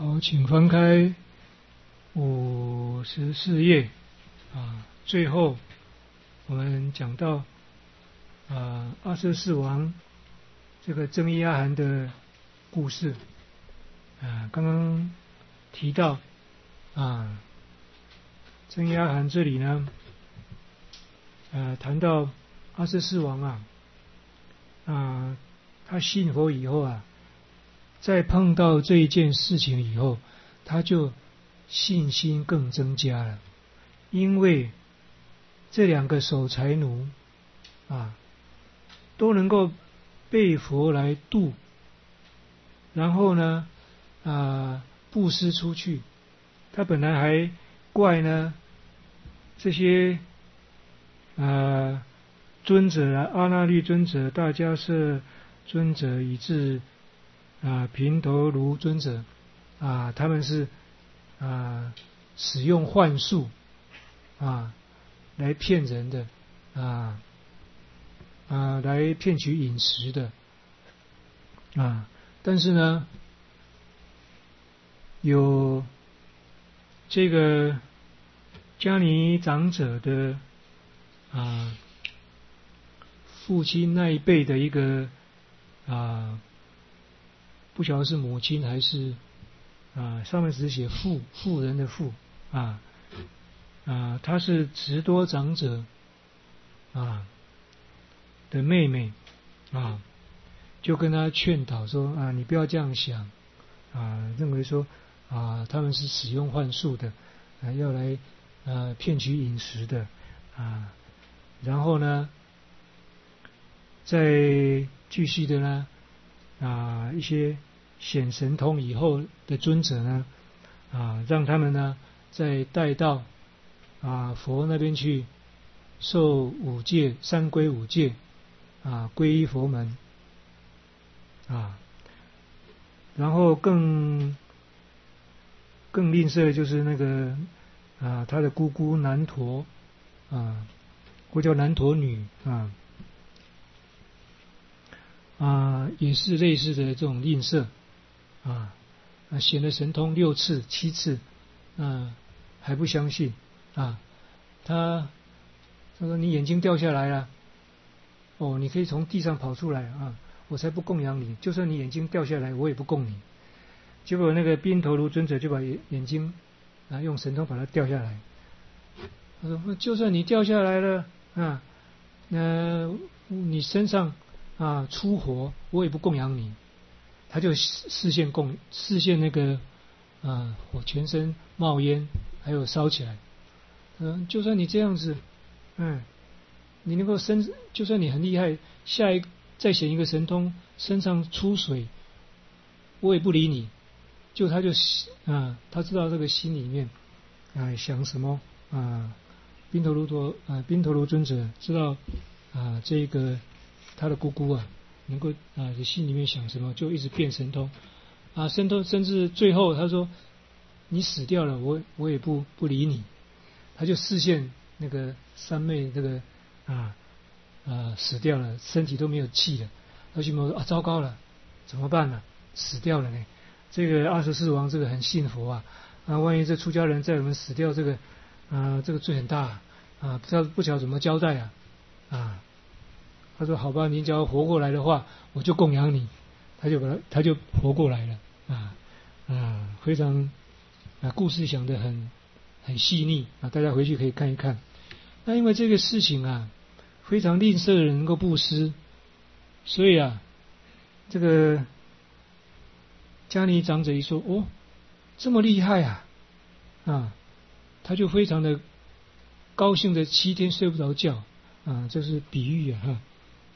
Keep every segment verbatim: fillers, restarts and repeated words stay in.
好，请翻开五十四页啊。最后我们讲到啊阿阇世王这个增一阿含的故事啊，刚刚提到啊增一阿含这里呢，呃谈到阿阇世王啊啊他信佛以后啊。在碰到这一件事情以后，他就信心更增加了，因为这两个守财奴啊都能够被佛来度，然后呢啊布施出去。他本来还怪呢这些啊尊者啊阿那律尊者、大迦叶尊者以至啊，频陀卢尊者啊，他们是啊使用幻术啊来骗人的啊啊来骗取饮食的啊，但是呢，有这个迦尼长者的啊父亲那一辈的一个啊。不晓得是母亲还是啊，上面只写妇妇人的妇啊啊，她是直多长者啊的妹妹啊，就跟他劝导说啊，你不要这样想啊，认为说啊他们是使用幻术的啊，要来啊骗取饮食的啊，然后呢，再继续的呢。啊，一些显神通以后的尊者呢，啊，让他们呢再带到啊佛那边去受五戒、三皈五戒，啊，皈依佛门，啊，然后更更吝啬的就是那个啊他的姑姑难陀啊，或叫难陀女啊。啊，也是类似的这种吝啬啊，啊，显了神通六次、七次，啊，还不相信啊。他他说：“你眼睛掉下来了，哦，你可以从地上跑出来啊，我才不供养你。就算你眼睛掉下来，我也不供你。”结果那个宾头卢尊者就把眼眼睛啊用神通把它掉下来。他说：“就算你掉下来了啊，呃，你身上。”啊，出火我也不供养你，他就视线供视线那个啊，我全身冒烟，还有烧起来。嗯，就算你这样子，嗯，你能够身，就算你很厉害，下一再显一个神通，身上出水，我也不理你。就他就啊，他知道这个心里面啊想什么啊，宾头卢陀啊，宾头卢尊者知道啊这个。他的姑姑啊，能够啊，心里面想什么，就一直变神通啊，神通，甚至最后他说：“你死掉了，我我也不不理你。”他就视线那个三妹这个啊啊死掉了，身体都没有气了。他去摸说啊，糟糕了，怎么办呢？死掉了呢？这个阿阇世王这个很信佛啊，啊，万一这出家人在我们死掉，这个啊这个罪很大啊，不知道不晓得怎么交代啊啊。他说：“好吧，你只要活过来的话，我就供养你。”他就把他，他就活过来了啊啊，非常啊，故事讲得很很细腻啊，大家回去可以看一看。那因为这个事情啊，非常吝啬的人能够布施，所以啊，这个迦尼长者一说：“哦，这么厉害啊！”啊，他就非常的高兴的七天睡不着觉啊，这是比喻啊哈。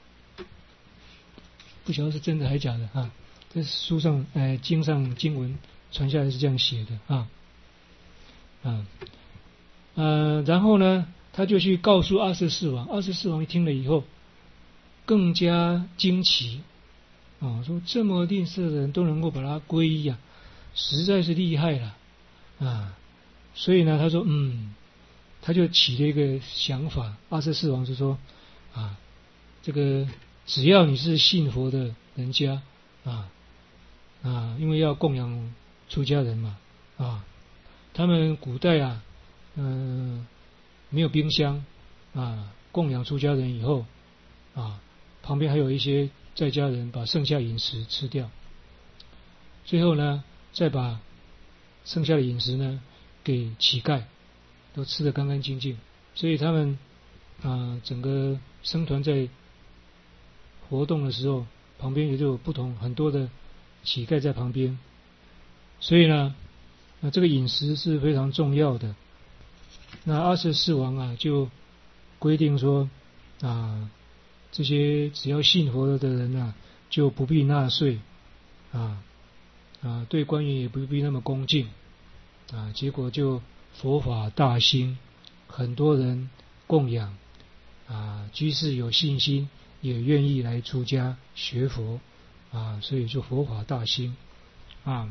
不晓得是真的还是假的啊？这书上、呃经上经文传下来是这样写的啊啊呃，然后呢，他就去告诉阿阇世王，阿阇世王一听了以后，更加惊奇啊，说这么吝啬的人都能够把他皈依啊，实在是厉害了啊！所以呢，他说嗯，他就起了一个想法，阿阇世王就说啊，这个。只要你是信佛的人家啊啊，因为要供养出家人嘛，啊，他们古代啊，嗯、呃，没有冰箱啊，供养出家人以后啊，旁边还有一些在家人把剩下饮食吃掉，最后呢，再把剩下的饮食呢给乞丐，都吃得干干净净，所以他们啊，整个僧团在活动的时候，旁边也就有不同很多的乞丐在旁边，所以呢，那这个饮食是非常重要的。那阿阇世王啊，就规定说啊，这些只要信佛的人啊，就不必纳税啊啊，对官员也不必那么恭敬啊，结果就佛法大兴，很多人供养啊，居士有信心，也愿意来出家学佛啊，所以就佛法大兴啊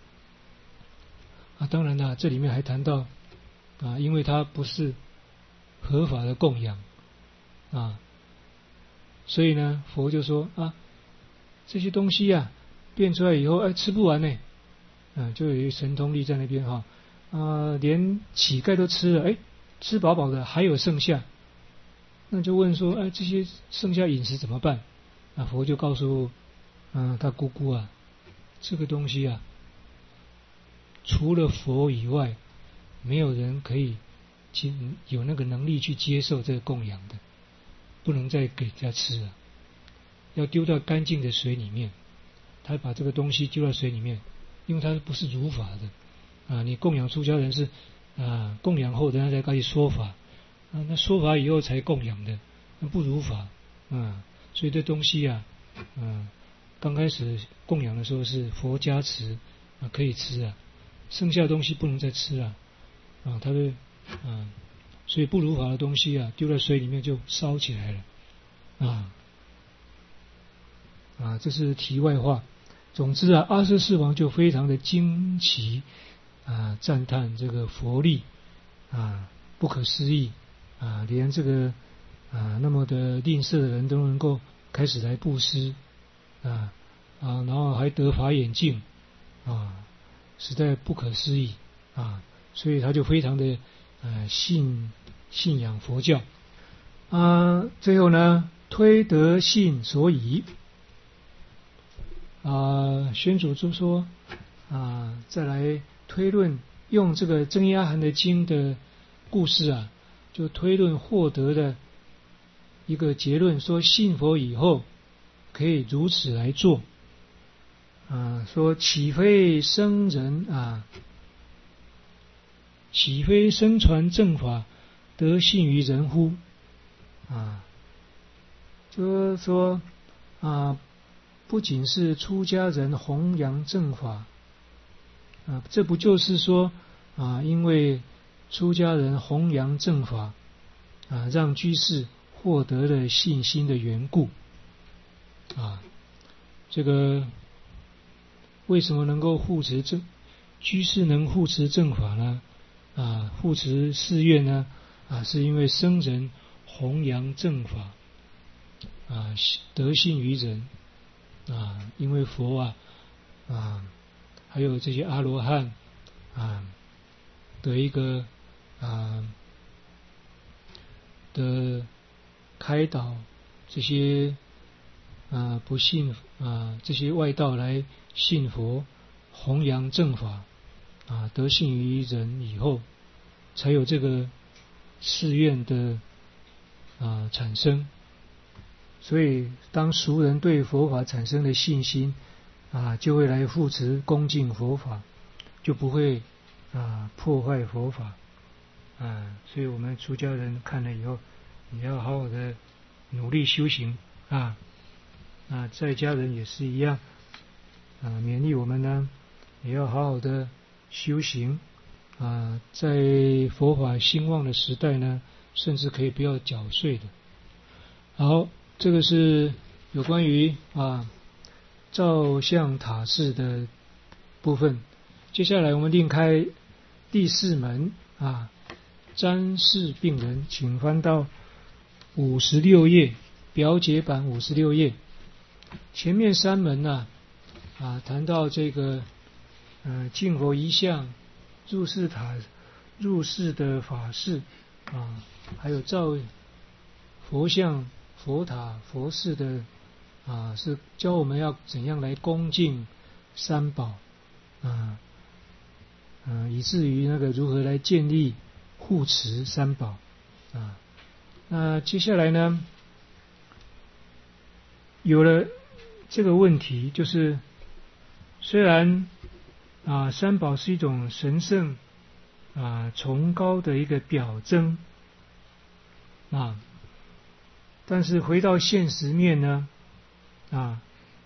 啊，当然了，这里面还谈到啊，因为它不是合法的供养啊，所以呢，佛就说啊，这些东西啊，变出来以后，哎，吃不完呢，啊，就有一神通力在那边哈啊，连乞丐都吃了，哎，吃饱饱的，还有剩下。那就问说，哎，这些剩下饮食怎么办？啊，佛就告诉，嗯、呃，他姑姑啊，这个东西啊，除了佛以外，没有人可以有那个能力去接受这个供养的，不能再给人家吃了，要丢到干净的水里面。他把这个东西丢到水里面，因为它不是如法的啊。你供养出家人是啊，供养后人家才可以说法。啊，那说法以后才供养的，那不如法啊，所以这东西啊，嗯、啊，刚开始供养的时候是佛加持啊，可以吃啊，剩下的东西不能再吃啊，啊，他的啊，所以不如法的东西啊，丢在水里面就烧起来了，啊啊，这是题外话。总之啊，阿阇世王就非常的惊奇啊，赞叹这个佛力啊，不可思议。啊，连这个啊那么的吝啬的人都能够开始来布施啊啊，然后还得法眼净啊，实在不可思议啊，所以他就非常的呃信信仰佛教啊。最后呢，推得信所以啊，宣祖就说啊，再来推论用这个增一阿含的经的故事啊。就推论获得的一个结论，说信佛以后可以如此来做啊，说岂非僧人啊，岂非僧传正法得信于人乎？啊，就是说啊，不仅是出家人弘扬正法啊，这不就是说啊，因为出家人弘扬正法啊，让居士获得了信心的缘故啊，这个为什么能够护持正居士能护持正法呢？啊，护持誓愿呢？啊，是因为僧人弘扬正法啊，得信于人啊，因为佛啊啊，还有这些阿罗汉啊的一个啊的开导，这些啊不信啊这些外道来信佛，弘扬正法啊，得信于人以后，才有这个誓愿的啊产生。所以，当俗人对佛法产生了信心啊，就会来护持恭敬佛法，就不会啊破坏佛法啊。所以我们出家人看了以后，你要好好的努力修行啊。啊，在家人也是一样啊，勉励我们呢，也要好好的修行啊。在佛法兴旺的时代呢，甚至可以不要缴税的。好。这个是有关于啊照相塔寺的部分。接下来我们另开第四门啊，瞻视病人，请翻到五十六页，表解版五十六页。前面三门呢啊谈到这个呃敬佛一向、入寺塔、入寺的法事啊，还有造佛像、佛塔、佛寺的啊，是教我们要怎样来恭敬三宝啊，嗯、啊，以至于那个如何来建立护持三宝啊。那接下来呢，有了这个问题，就是虽然啊三宝是一种神圣啊崇高的一个表征啊，但是回到现实面呢，啊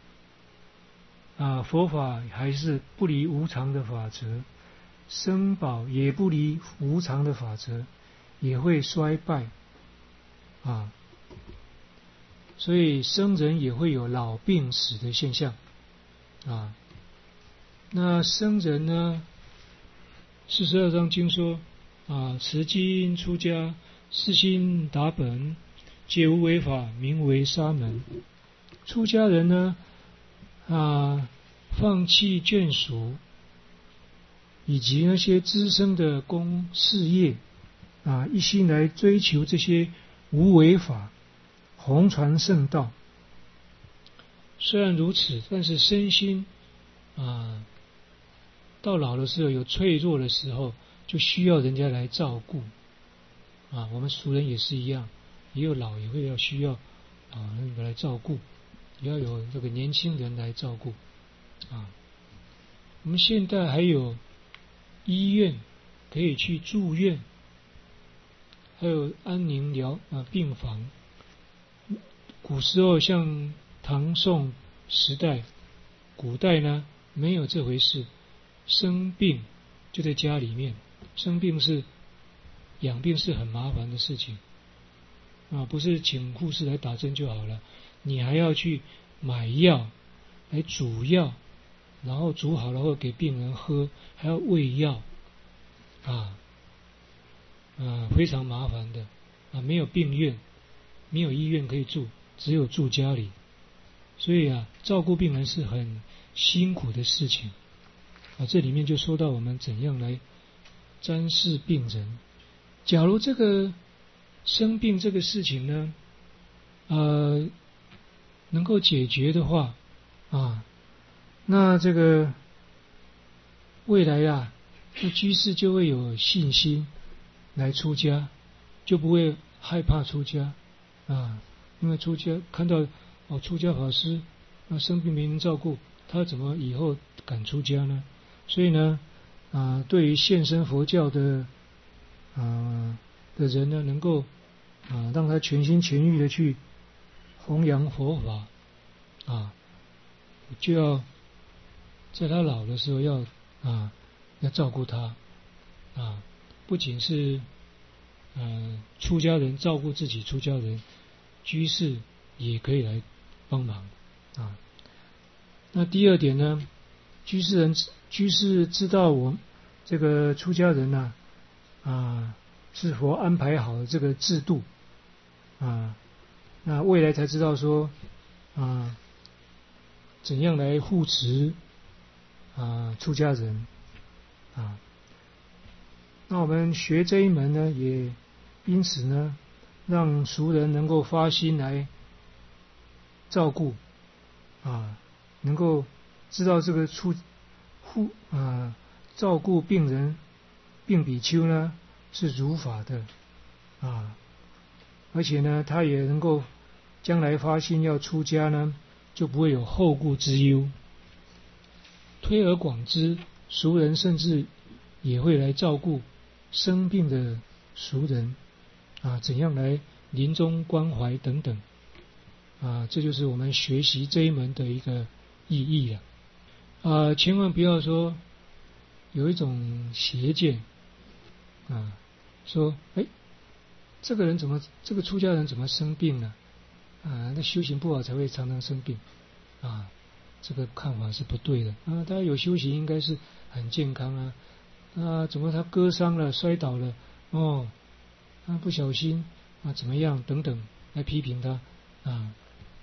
啊佛法还是不离无常的法则，生宝也不离无常的法则，也会衰败啊，所以生人也会有老病死的现象啊。那生人呢，四十二章经说啊，持经出家，四心达本，皆无为法，名为沙门。出家人呢啊，放弃眷属以及那些资生的公事业啊，一心来追求这些无为法，弘传圣道。虽然如此，但是身心啊，到老的时候有脆弱的时候，就需要人家来照顾啊。我们俗人也是一样，也有老也会要需要啊人来照顾，也要有这个年轻人来照顾啊。我们现在还有医院可以去住院，还有安宁疗啊病房。古时候像唐宋时代，古代呢没有这回事，生病就在家里面，生病是养病是很麻烦的事情啊，不是请护士来打针就好了，你还要去买药来煮药，然后煮好了后给病人喝，还要喂药啊啊，非常麻烦的啊，没有病院，没有医院可以住，只有住家里，所以啊，照顾病人是很辛苦的事情啊。这里面就说到我们怎样来瞻视病人。假如这个生病这个事情呢，呃，能够解决的话啊，那这个未来啊，这居士就会有信心来出家，就不会害怕出家啊。因为出家看到哦，出家法师啊生病没人照顾，他怎么以后敢出家呢？所以呢，啊，对于现身佛教的啊的人呢，能够啊让他全心全意的去弘扬佛法啊，就要在他老的时候要啊要照顾他啊，不仅是嗯、呃、出家人照顾自己，出家人居士也可以来帮忙啊。那第二点呢，居士人居士知道我这个出家人呢 啊, 啊是否安排好这个制度啊，那未来才知道说啊怎样来护持啊出家人啊。那我们学这一门呢，也因此呢，让俗人能够发心来照顾啊，能够知道这个出护啊照顾病人病比丘呢是如法的啊，而且呢，他也能够将来发心要出家呢，就不会有后顾之忧。推而广之，俗人甚至也会来照顾生病的俗人啊，怎样来临终关怀等等啊，这就是我们学习这一门的一个意义了啊！千万不要说有一种邪见啊，说哎，这个人怎么这个出家人怎么生病呢？啊，那修行不好才会常常生病啊，这个看法是不对的啊！他有修行应该是很健康啊啊，怎么他割伤了摔倒了哦，他不小心啊怎么样等等来批评他啊？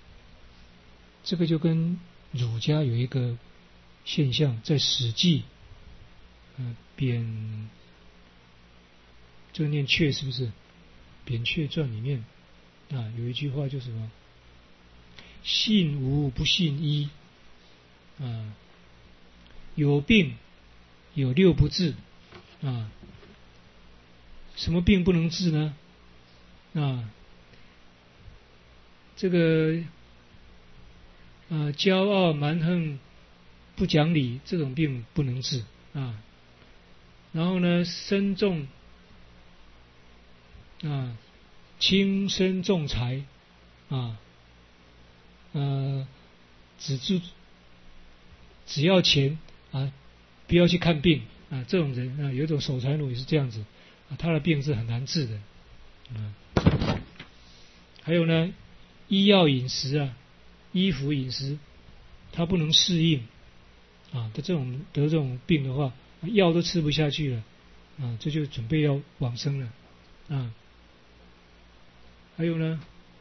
这个就跟儒家有一个现象，在《史记》 嗯、呃，扁，这个念阙是不是？扁鹊传里面啊有一句话就是什么？信无不信医啊，有病有六不治啊，什么病不能治呢？啊，这个啊骄傲蛮横不讲理这种病不能治啊。然后呢，身重啊，轻身重财啊，呃，只注只要钱啊，不要去看病啊。这种人啊，有一种守财奴也是这样子啊，他的病是很难治的。嗯，还有呢，医药饮食啊，衣服饮食，他不能适应啊。他这种得这种病的话，药都吃不下去了啊，这就准备要往生了啊。还有呢，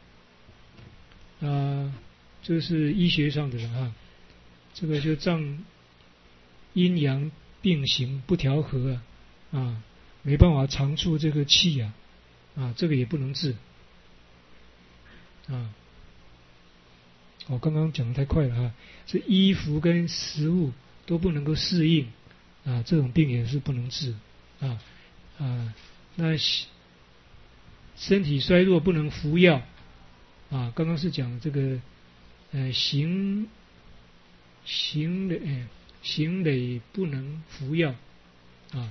啊，这是医学上的人啊，这个就脏阴阳并行不调和啊，啊，没办法长处这个气啊，啊，这个也不能治啊。我刚刚讲的太快了啊，是衣服跟食物都不能够适应啊，这种病也是不能治啊啊。那身体衰弱不能服药啊，刚刚是讲这个呃行行累、呃、行累不能服药啊。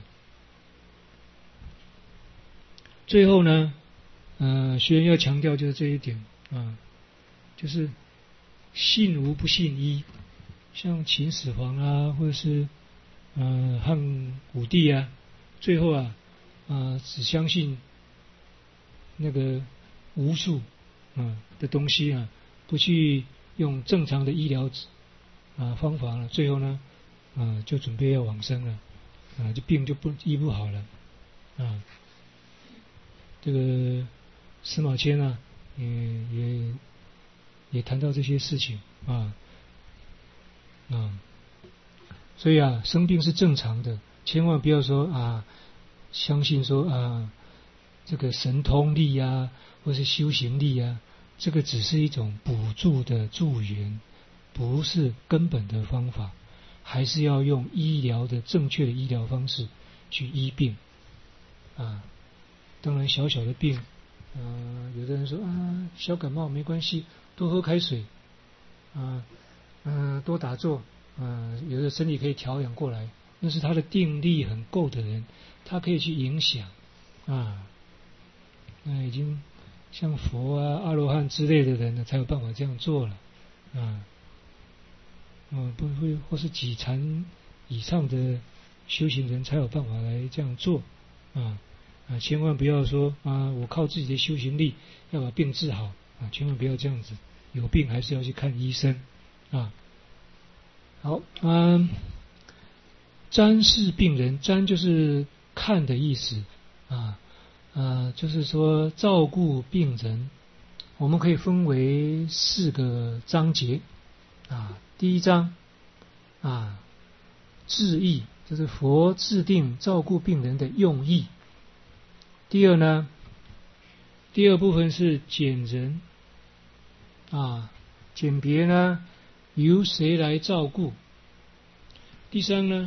最后呢，呃，学员要强调就是这一点啊，就是信无不信医，像秦始皇啊，或者是呃汉武帝啊，最后啊啊、呃、只相信那个巫术啊的东西啊，不去用正常的医疗啊方法了，最后呢啊就准备要往生了啊，这病就不医不好了啊。这个司马迁啊，也也也谈到这些事情啊啊，所以啊，生病是正常的，千万不要说啊，相信说啊，这个神通力啊，或是修行力啊，这个只是一种补助的助缘，不是根本的方法，还是要用医疗的正确的医疗方式去医病啊。当然，小小的病，呃，有的人说啊，小感冒没关系，多喝开水，啊，嗯、呃，多打坐，呃，有的身体可以调养过来，那是他的定力很够的人，他可以去影响，啊，那已经像佛啊、阿罗汉之类的人呢，才有办法这样做了，啊，嗯、呃，不会或是几禅以上的修行人才有办法来这样做，啊。啊，千万不要说啊，我靠自己的修行力要把病治好啊，千万不要这样子，有病还是要去看医生啊。好，嗯，瞻视病人，瞻就是看的意思啊，呃，就是说照顾病人，我们可以分为四个章节啊。第一章啊，治意，就是佛制定照顾病人的用意。第二呢，第二部分是简人啊，简别呢由谁来照顾。第三呢，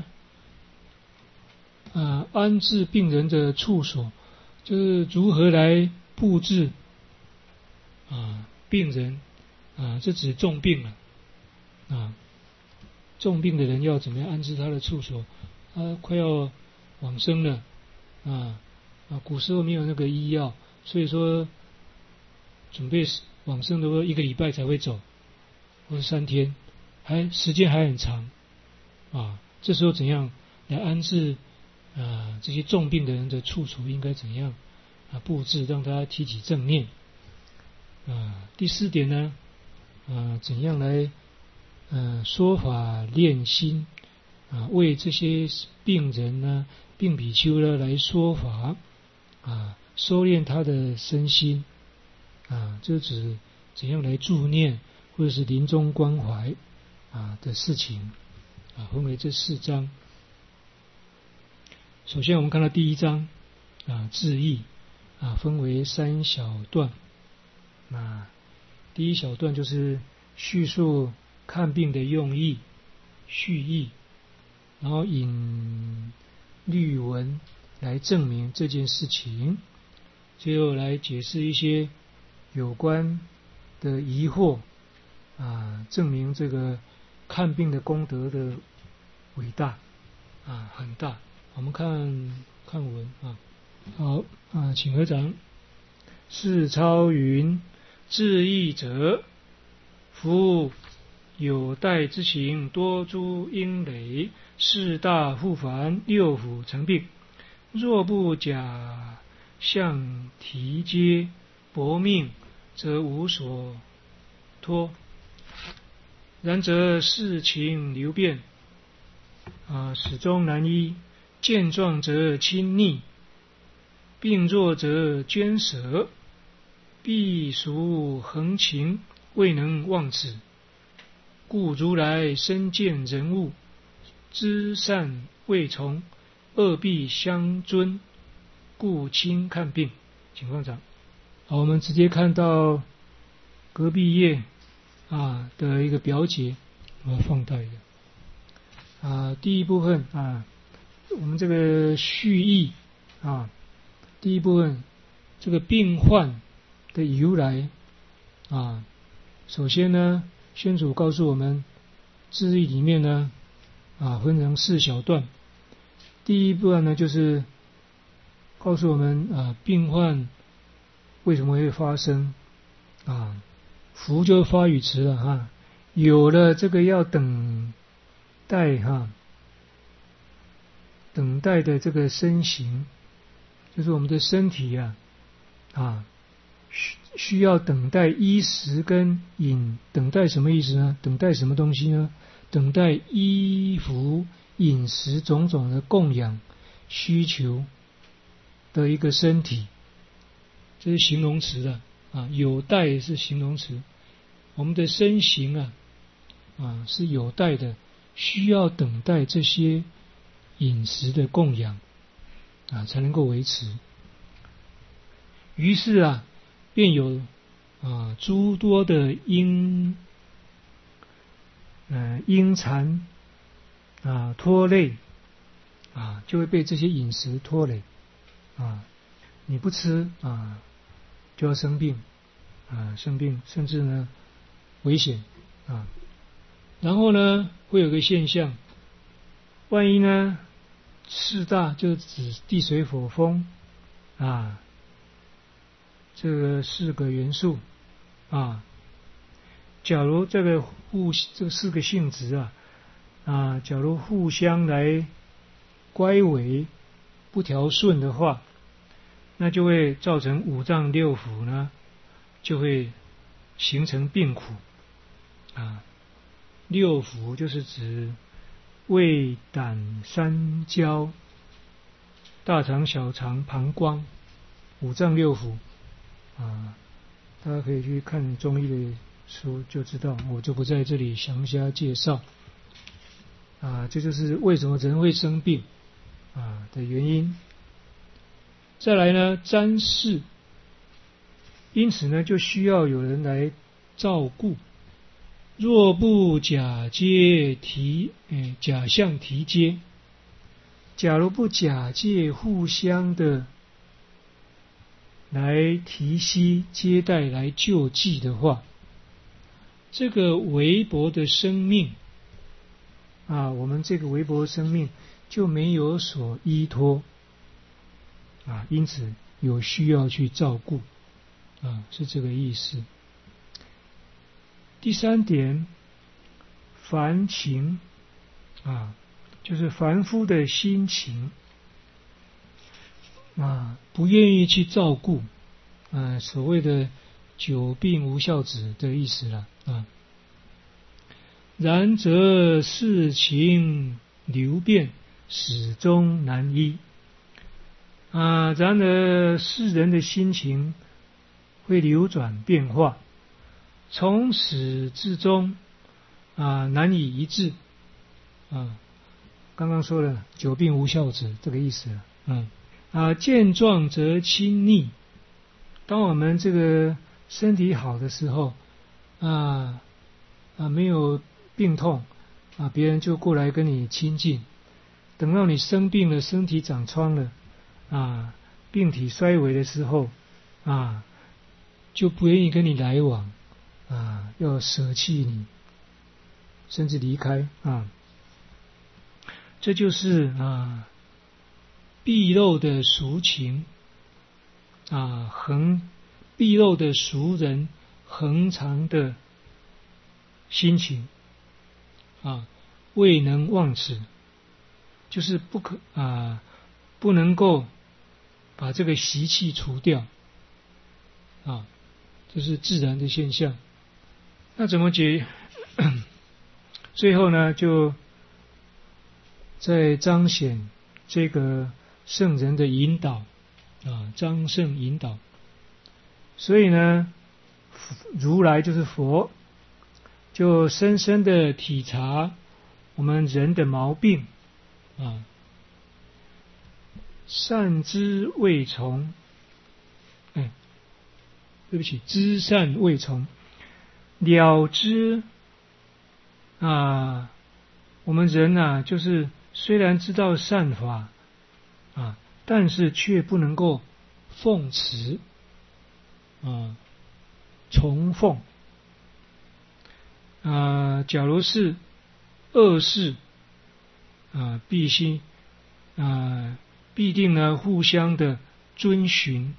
啊安置病人的处所，就是如何来布置啊病人啊，这指重病了啊，重病的人要怎么样安置他的处所？他快要往生了啊。啊，古时候没有那个医药，所以说准备往生的话，一个礼拜才会走，或者三天，还时间还很长啊。这时候怎样来安置啊这些重病的人的处所应该怎样啊布置，让他提起正念啊。第四点呢，啊怎样来呃说法练心啊，为这些病人呢、病比丘呢来说法。啊，收敛他的身心啊，这指怎样来助念或者是临终关怀啊的事情啊，分为这四章。 首先我们看到第一章啊，志异啊，分为三小段。啊，第一小段就是叙述看病的用意、序意，然后引律文来证明这件事情，最后来解释一些有关的疑惑啊，证明这个看病的功德的伟大啊，很大。我们看看文啊，好啊，请合掌。是超云：志异者，夫有待之行，多诸因累，四大复繁，六腑成病。若不假相提接，薄命，则无所托。然则事情流变啊，始终难医。见状则亲昵，病弱则捐舍，必属横情，未能忘此。故如来身见人物，知善未从，恶必相尊，故轻看病。请放掌。好，我们直接看到隔壁页啊的一个表解，我要放大一点啊。第一部分啊，我们这个序意啊，第一部分这个病患的由来啊，首先呢，宣主告诉我们，志异里面呢啊分成四小段。第一部分呢就是告诉我们啊病患为什么会发生啊，福就发语词了哈，有了这个要等待哈。等待的这个身形，就是我们的身体啊，啊，需需要等待衣食跟饮，等待什么意思呢？等待什么东西呢？等待衣服、饮食种种的供养需求的一个身体，这是形容词的啊，有待是形容词，我们的身形啊，啊是有待的，需要等待这些饮食的供养啊，才能够维持。于是啊，便有啊诸多的因呃因缠啊拖累啊，就会被这些饮食拖累啊。你不吃啊，就要生病啊，生病甚至呢危险啊。然后呢，会有个现象，万一呢？四大就指地水火风啊，这个四个元素啊。假如这个互这四个性质啊啊，假如互相来乖违不调顺的话，那就会造成五脏六腑呢，就会形成病苦啊。六腑就是指胃、胆、三焦、大肠、小肠、膀胱，五脏六腑啊，大家可以去看中医的书就知道，我就不在这里详加介绍啊。这就是为什么人会生病啊的原因。再来呢，占事，因此呢，就需要有人来照顾。若不假借提，哎，假相提接，假如不假借互相的来提携接待来救济的话，这个微薄的生命啊，我们这个微薄的生命就没有所依托啊，因此有需要去照顾啊，是这个意思。第三点，凡情啊，就是凡夫的心情啊，不愿意去照顾啊，所谓的久病无孝子的意思了啊。然则事情流变，始终难医啊。然而世人的心情会流转变化，从始至终啊难以一致啊。 刚刚说了久病无孝子这个意思了。嗯啊，健壮则亲昵。当我们这个身体好的时候，啊啊没有病痛啊，别人就过来跟你亲近。等到你生病了，身体长疮了，啊，病体衰微的时候，啊，就不愿意跟你来往，啊，要舍弃你，甚至离开啊。这就是啊，毕露的俗情啊，恒毕露的俗人恒常的心情啊，未能忘此。就是不可啊，不能够把这个习气除掉啊，这是自然的现象。那怎么解？最后呢，就在彰显这个圣人的引导啊，彰圣引导。所以呢，如来就是佛，就深深的体察我们人的毛病。啊，善之未从，哎，对不起，知善未从，了知啊，我们人啊，就是虽然知道善法啊，但是却不能够奉持啊，从奉啊，假如是恶事。啊，必须啊，必定呢互相的遵循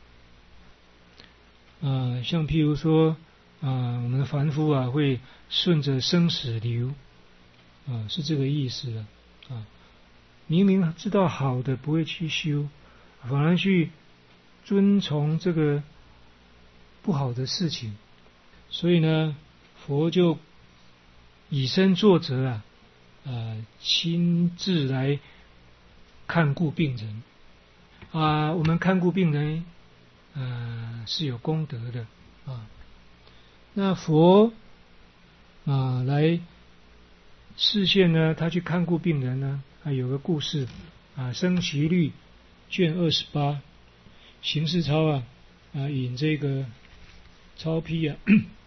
啊，像譬如说啊，我们的凡夫啊会顺着生死流啊，是这个意思的啊。明明知道好的不会去修，反而去遵从这个不好的事情，所以呢，佛就以身作则啊。呃，亲自来看顾病人啊，我们看顾病人，呃，是有功德的啊。那佛啊来示现呢，他去看顾病人呢，啊，有个故事啊，《生习律》卷二十八，行事操啊啊引这个操批啊，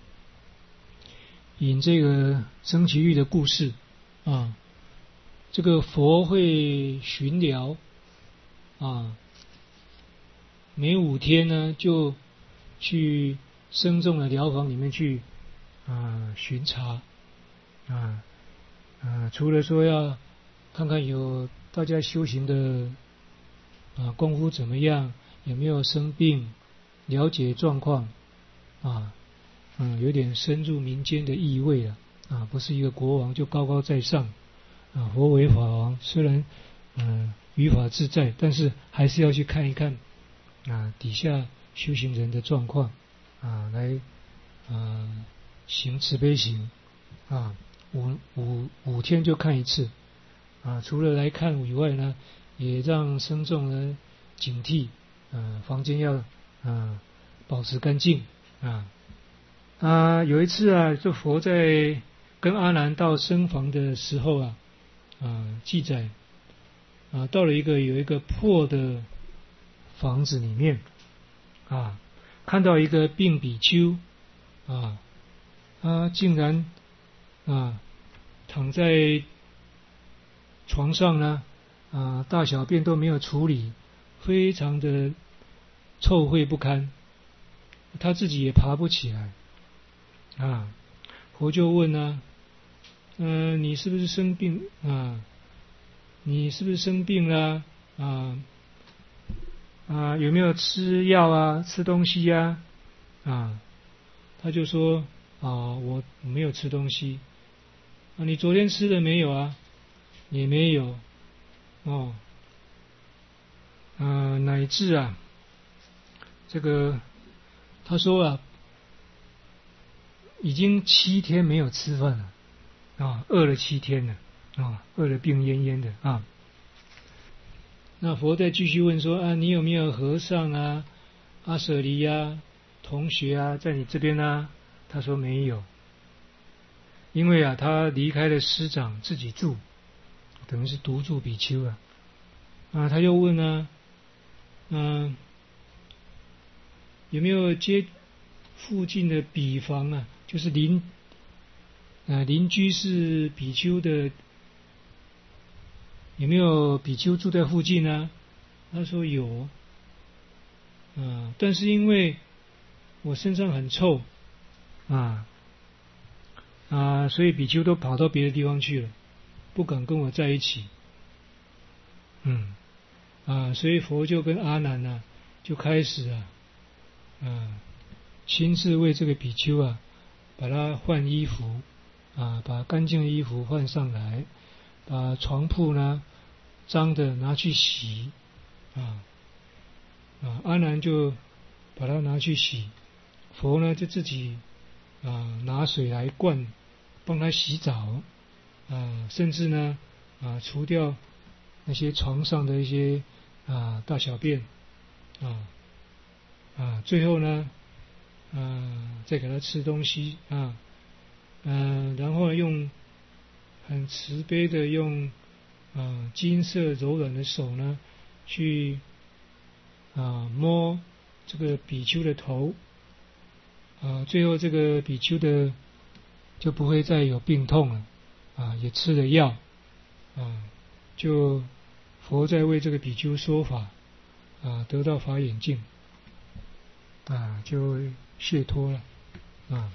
引这个生习律的故事。啊，这个佛会巡疗啊，每五天呢就去僧众的疗房里面去啊巡查啊啊，除了说要看看有大家修行的啊功夫怎么样，有没有生病，了解状况啊，嗯，有点深入民间的意味了。啊，不是一个国王就高高在上啊，佛为法王，虽然嗯于法自在，但是还是要去看一看啊底下修行人的状况啊，来啊行慈悲行啊，五五五天就看一次啊，除了来看以外呢，也让僧众呢警惕啊，房间要啊保持干净啊啊，有一次啊，这佛在跟阿难到僧房的时候啊，啊记载啊，到了一个有一个破的房子里面啊，看到一个病比丘啊，他竟然啊躺在床上呢啊，大小便都没有处理，非常的臭秽不堪，他自己也爬不起来啊。佛就问呢、啊。嗯、呃，你是不是生病啊？你是不是生病了啊？啊，有没有吃药啊？吃东西呀、啊？啊，他就说啊，我没有吃东西。啊，你昨天吃了没有啊？也没有。哦，啊，乃至啊，这个他说啊，已经七天没有吃饭了。啊，饿了七天了，啊，饿得病恹恹的啊。那佛再继续问说啊，你有没有和尚啊、阿舍离呀、同学啊，在你这边啊？他说没有，因为啊，他离开了师长自己住等于是独住比丘啊。啊，他又问呢，嗯、呃，有没有接附近的彼房啊？就是邻啊邻居是比丘的，有没有比丘住在附近呢？他说有，啊，但是因为我身上很臭，啊啊，所以比丘都跑到别的地方去了，不敢跟我在一起。嗯，啊，所以佛就跟阿难呢、啊，就开始啊，啊，亲自为这个比丘啊，把他换衣服，啊，把干净的衣服换上来，把床铺呢脏的拿去洗，啊啊，阿难就把它拿去洗，佛呢就自己啊拿水来灌，帮他洗澡，啊，甚至呢啊除掉那些床上的一些啊大小便，啊啊，最后呢，啊再给他吃东西啊，嗯、啊，然后用很慈悲的用啊金色柔软的手呢去啊摸这个比丘的头，啊，最后这个比丘的就不会再有病痛了，啊，也吃了药，啊，就佛在为这个比丘说法，啊，得到法眼净，啊，就解脱了，啊，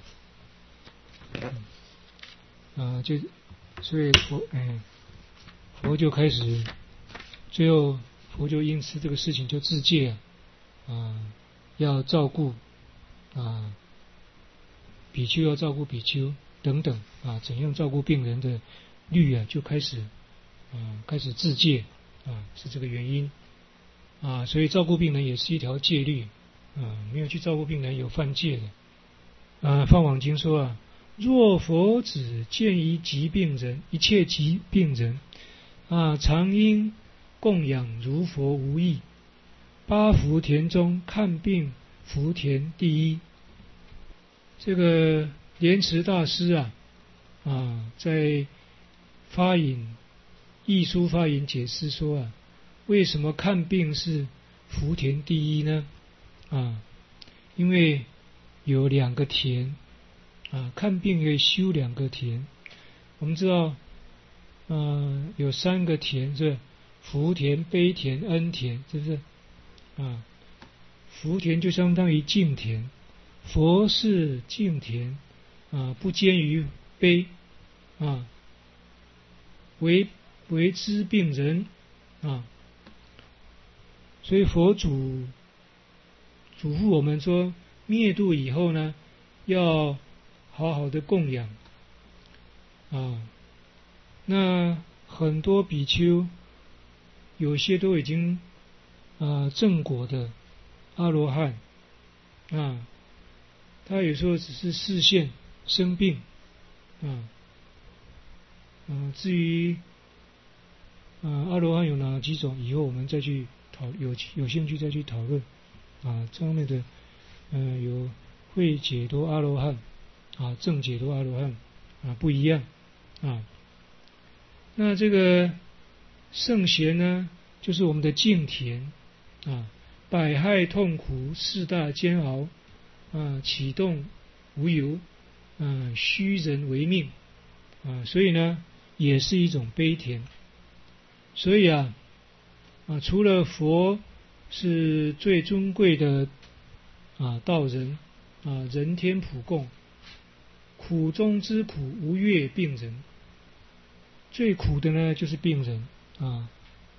啊，就所以佛，哎，佛就开始，最后佛就因此这个事情就自戒，啊，要照顾，啊，比丘要照顾比丘等等，啊，怎样照顾病人的律啊，就开始，啊，开始自戒，啊，是这个原因，啊，所以照顾病人也是一条戒律，啊，没有去照顾病人有犯戒的，啊，放往经说啊，若佛子见于疾病人，一切疾病人，啊，常应供养如佛无异，八福田中看病福田第一。这个莲池大师啊，啊，在发引译书发引解释说啊，为什么看病是福田第一呢？啊，因为有两个田啊，看病可以修两个田。我们知道，呃，有三个田是福田、悲田、恩田，是不是？啊，福田就相当于净田，佛是净田，啊，不兼于悲，啊，为为知病人，啊，所以佛祖嘱咐我们说，灭度以后呢，要好好的供养，啊，那很多比丘，有些都已经啊正果的阿罗汉，啊，他有时候只是视线生病，啊，嗯、啊，至于啊阿罗汉有哪几种，以后我们再去讨有有兴趣再去讨论，啊，这方面的，嗯、呃，有会解脱阿罗汉，啊，正解脱阿罗汉，啊，不一样，啊，那这个圣贤呢，就是我们的净田，啊，百害痛苦四大煎熬，啊，启动无由，啊，虚人为命，啊，所以呢，也是一种悲田。所以啊，啊，除了佛是最尊贵的啊道人，啊人天普供，苦中之苦无越病人，最苦的呢就是病人啊。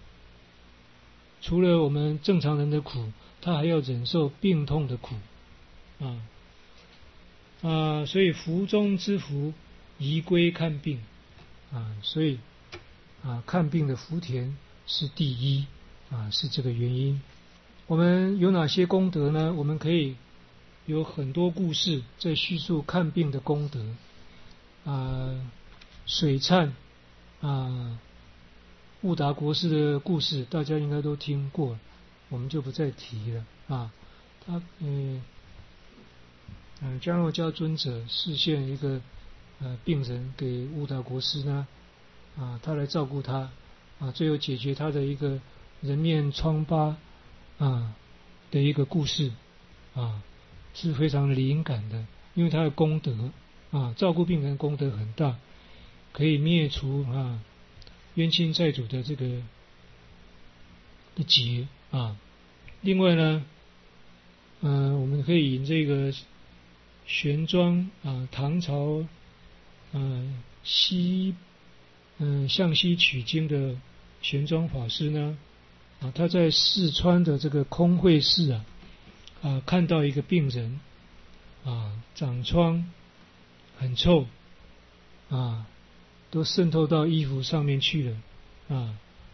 除了我们正常人的苦，他还要忍受病痛的苦啊啊，所以福中之福，宜归看病啊，所以啊看病的福田是第一啊，是这个原因。我们有哪些功德呢？我们可以有很多故事在叙述看病的功德啊，水忏啊。悟达国师的故事大家应该都听过，我们就不再提了啊。他嗯嗯，迦诺迦尊者示现一个呃病人给悟达国师呢，啊，他来照顾他， 啊，最后解决他的一个人面疮疤啊的一个故事啊，是非常的灵感的，因为他的功德啊，照顾病人功德很大，可以灭除啊冤亲债主的这个的结啊。另外呢，呃，我们可以引这个玄奘啊，唐朝呃西嗯、呃、向西取经的玄奘法师呢啊，他在四川的这个空慧寺啊啊看到一个病人啊长疮很臭啊，都渗透到衣服上面去了啊，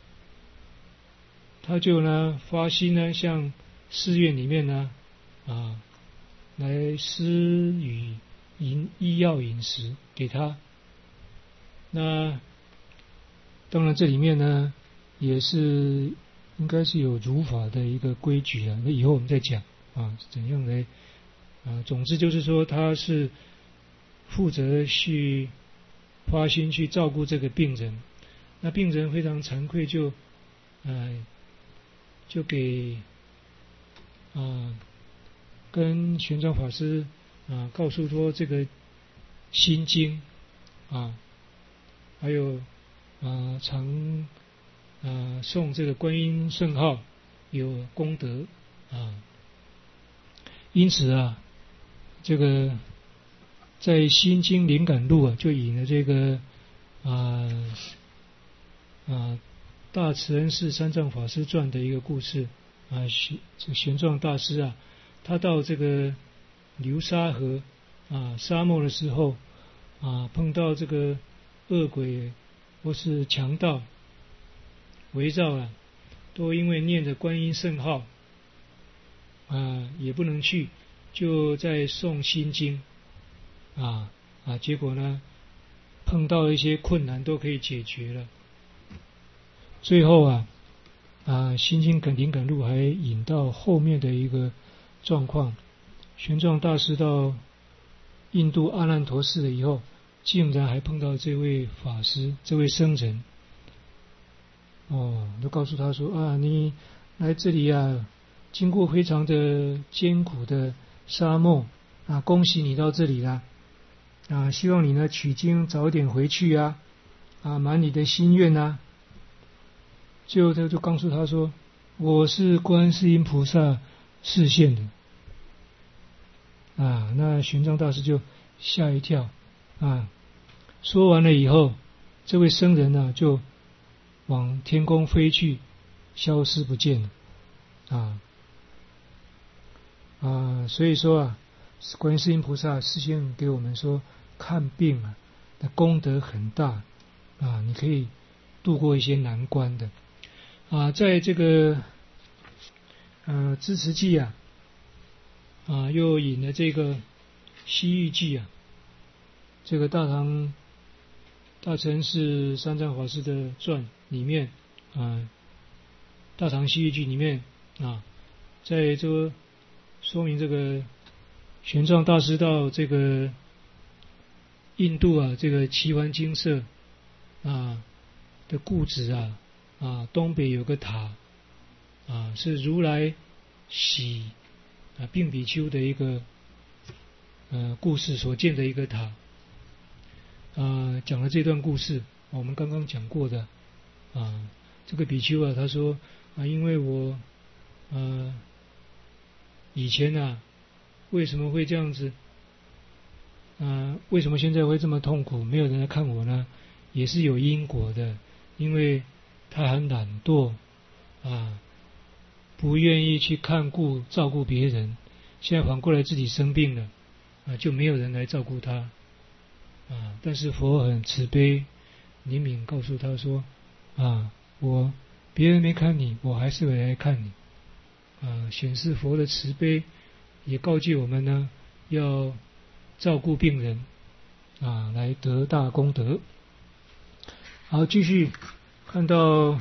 他就呢发心呢向寺院里面呢啊来施予饮医药饮食给他。那当然这里面呢也是应该是有儒法的一个规矩啊，那以后我们再讲啊怎样来啊，总之就是说他是负责去发心去照顾这个病人，那病人非常惭愧就呃就给啊跟玄奘法师啊告诉说这个心经啊还有啊常啊诵这个观音圣号有功德啊，因此啊这个在心经灵感录啊就引了这个啊啊大慈恩寺三藏法师传的一个故事啊，玄这个玄奘大师啊，他到这个流沙河啊沙漠的时候啊，碰到这个恶鬼或是强盗围绕啊，都因为念着观音圣号啊，也不能去，就在诵心经啊啊，结果呢碰到一些困难都可以解决了。最后啊啊，心经跟灵感录还引到后面的一个状况，玄奘大师到印度阿难陀寺了以后，竟然还碰到这位法师，这位僧人，哦，都告诉他说啊，你来这里啊，经过非常的艰苦的沙漠啊，恭喜你到这里了啊，希望你呢取经早点回去啊，啊，满你的心愿啊。最后他就告诉他说，我是观世音菩萨示现的啊。那玄奘大师就吓一跳啊。说完了以后，这位僧人呢就往天空飞去，消失不见了啊啊。所以说啊，观世音菩萨示现给我们说，看病啊，那功德很大啊，你可以度过一些难关的。啊，在这个呃支持记啊，啊又引了这个西域记啊，这个大唐大乘是三藏法师的传里面啊，大唐西域记里面啊，在这个说明这个玄奘大师到这个印度啊，这个奇环精舍啊的故址啊。啊，东北有个塔，啊，是如来洗啊并比丘的一个呃故事所建的一个塔，啊，讲了这段故事，我们刚刚讲过的，啊，这个比丘啊，他说啊，因为我呃以前啊为什么会这样子，啊，为什么现在会这么痛苦，没有人来看我呢？也是有因果的，因为他很懒惰啊，不愿意去看顾照顾别人，现在反过来自己生病了啊，就没有人来照顾他啊。但是佛很慈悲怜悯，告诉他说啊，我别人没看你，我还是会来看你啊，显示佛的慈悲，也告诫我们呢要照顾病人啊，来得大功德。好，继续看到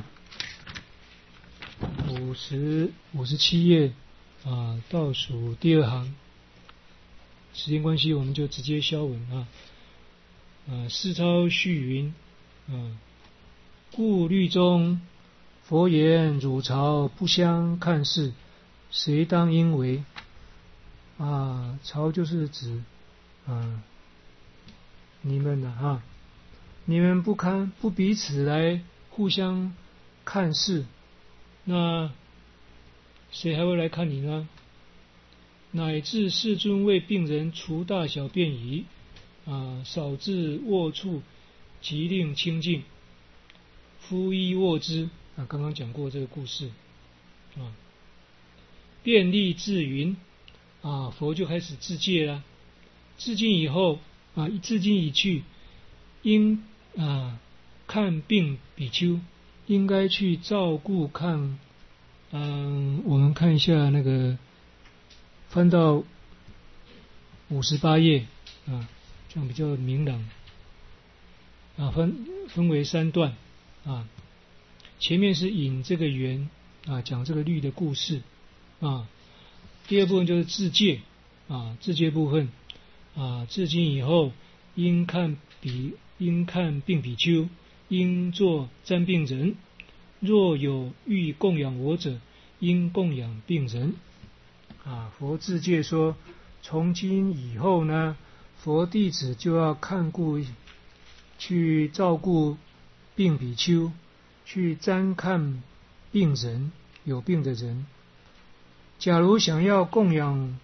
五十五十七页啊，倒数第二行，时间关系，我们就直接消文啊。啊，世超续云啊， 故律中佛言：汝曹不相看事，谁当应为？啊，曹就是指啊你们呐哈、啊，你们不看不彼此来互相看事，那谁还会来看你呢？乃至世尊为病人除大小便疑，啊，扫至卧处，即令清净。夫衣卧之，啊，刚刚讲过这个故事，啊，便利自云，啊，佛就开始自戒了。自尽以后，啊，自尽已去，应啊看病比丘，应该去照顾看。嗯，我们看一下那个，翻到五十八页啊，这样比较明朗。啊，分分为三段啊，前面是引这个缘啊，讲这个律的故事啊。第二部分就是自戒啊，自戒部分啊，自尽以后，应看比应看病比丘，应作瞻病人。若有欲供养我者，应供养病人。啊，佛自戒说，从今以后呢，佛弟子就要看顾、去照顾病比丘，去瞻看病人，有病的人。假如想要供养，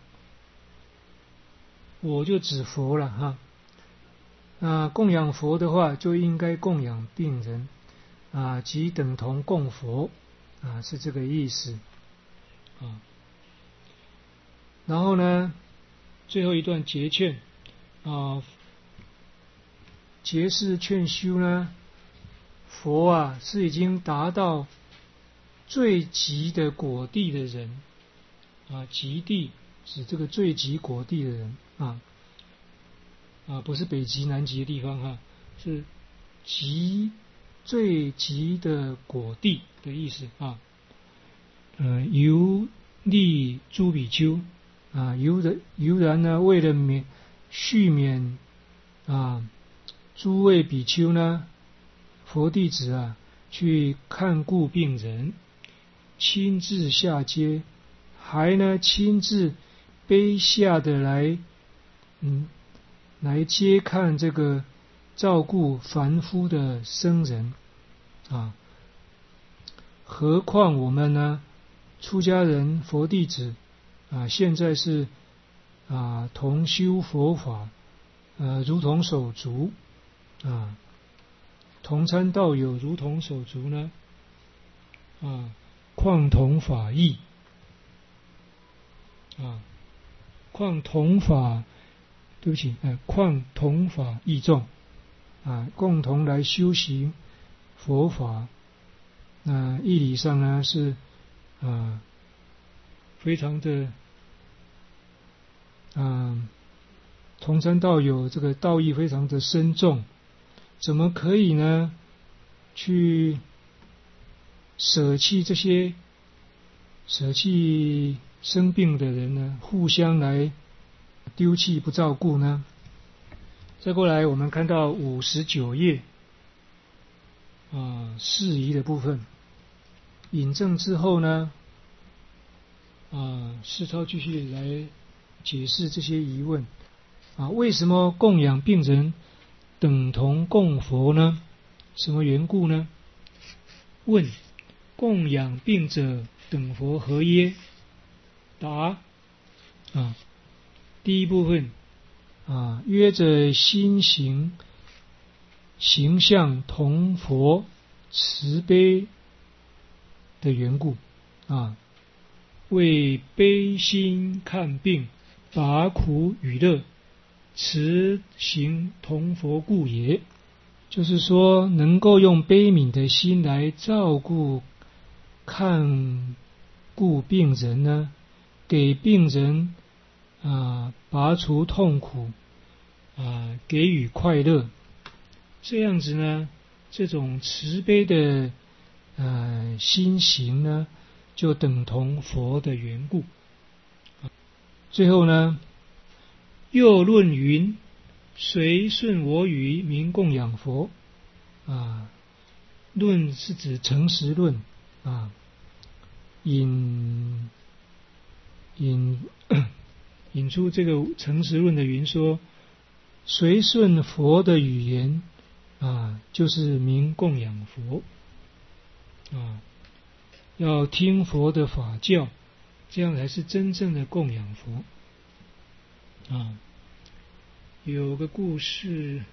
我就指佛了哈。啊，供养佛的话，就应该供养病人。啊，即等同供佛，啊，是这个意思，啊。然后呢，最后一段结劝，啊，结是劝修呢，佛啊是已经达到最极的果地的人，啊，极地指这个最极果地的人，啊，啊，不是北极南极的地方哈、啊，是极。最极的果地的意思啊，呃，由利诸比丘啊，由的由然呢，为了免续免啊，诸位比丘呢，佛弟子啊，去看顾病人，亲自下阶，还呢亲自卑下的来，嗯，来接看这个。照顾凡夫的僧人啊，何况我们呢？出家人佛弟子啊，现在是啊同修佛法，呃，如同手足啊，同参道友如同手足呢啊，况同法义啊，况同法，对不起，呃，况同法义众。啊，共同来修行佛法，那义理上呢是啊，非常的啊，同参道友这个道义非常的深重，怎么可以呢？去舍弃这些舍弃生病的人呢？互相来丢弃不照顾呢？再过来，我们看到五十九页啊，释疑的部分。引证之后呢，啊，释超继续来解释这些疑问啊，为什么供养病人等同供佛呢？什么缘故呢？问：供养病者等佛何耶？答：啊，第一部分。啊，约着心行形象同佛慈悲的缘故啊，为悲心看病，拔苦与乐，慈行同佛故也。就是说，能够用悲悯的心来照顾、看顾病人呢，给病人。啊，拔除痛苦，啊，给予快乐，这样子呢，这种慈悲的呃心行呢，就等同佛的缘故。最后呢，又论云：随顺我语，名供养佛。啊， 论是指诚实论啊，引引引出这个诚实论的云说，随顺佛的语言啊，就是名供养佛啊，要听佛的法教，这样才是真正的供养佛啊。有个故事，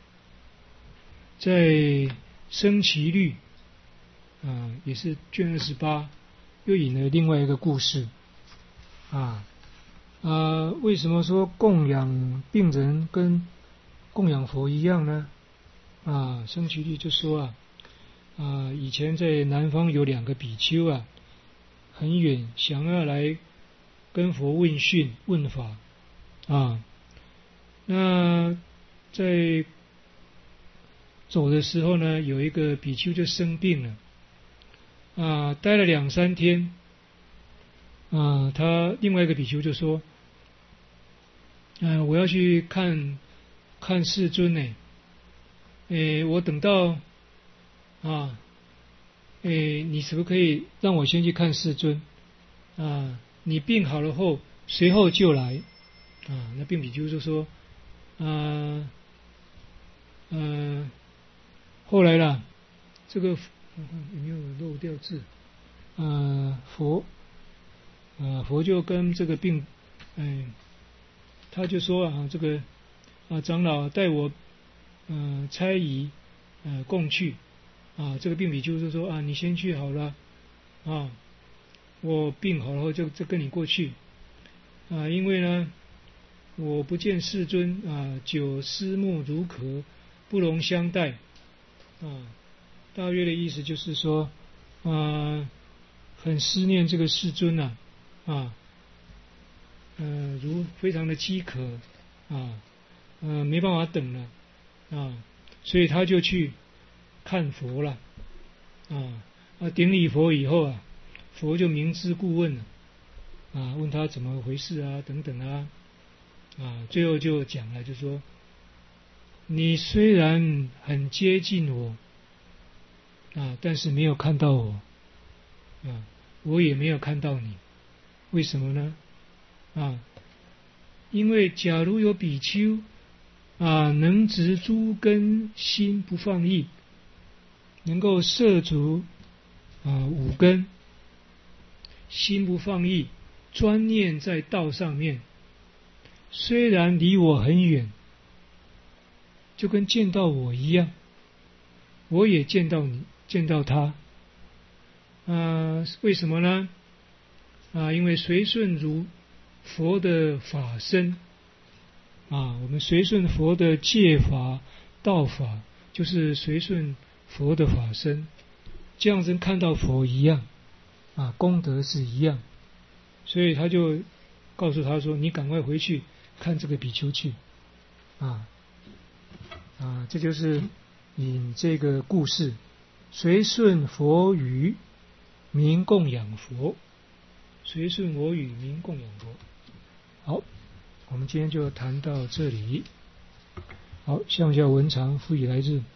在生其律啊，也是卷二十八，又引了另外一个故事啊啊，为什么说供养病人跟供养佛一样呢？啊，生其律就说啊啊，以前在南方有两个比丘啊，很远想要来跟佛问讯问法啊，那在走的时候呢，有一个比丘就生病了啊，待了两三天啊，他另外一个比丘就说，嗯、啊，我要去看看世尊呢，诶，我等到啊，诶，你可不可以让我先去看世尊啊？你病好了后，随后就来啊。那病比丘就说，啊，嗯、呃，后来啦，这个有没有漏掉字？呃，佛，呃，佛就跟这个病，哎，他就说啊，这个啊，长老带我，嗯、呃，差仪，呃，共去。啊，这个病比丘就说啊，你先去好了，啊，我病好了后就就跟你过去，啊，因为呢，我不见世尊啊，久思慕如渴，不容相待，啊，大约的意思就是说，啊，很思念这个世尊呐，啊，呃，如非常的饥渴，啊，呃，没办法等了，啊，所以他就去看佛了，啊啊，顶礼佛以后啊，佛就明知故问了，啊，问他怎么回事啊，等等啊，啊，最后就讲了，就说你虽然很接近我，啊，但是没有看到我，啊，我也没有看到你，为什么呢？啊，因为假如有比丘啊，能执诸根，心不放逸，能够摄足啊五根，心不放逸，专念在道上面，虽然离我很远，就跟见到我一样，我也见到你，见到他。啊，为什么呢？啊，因为随顺如佛的法身啊，我们随顺佛的戒法、道法，就是随顺佛的法身，这样子看到佛一样啊，功德是一样，所以他就告诉他说：“你赶快回去看这个比丘去。”啊啊，这就是引这个故事，随顺佛语，名供养佛。随顺我语，名供养佛。好，我们今天就谈到这里。好，向下文长，复以来日。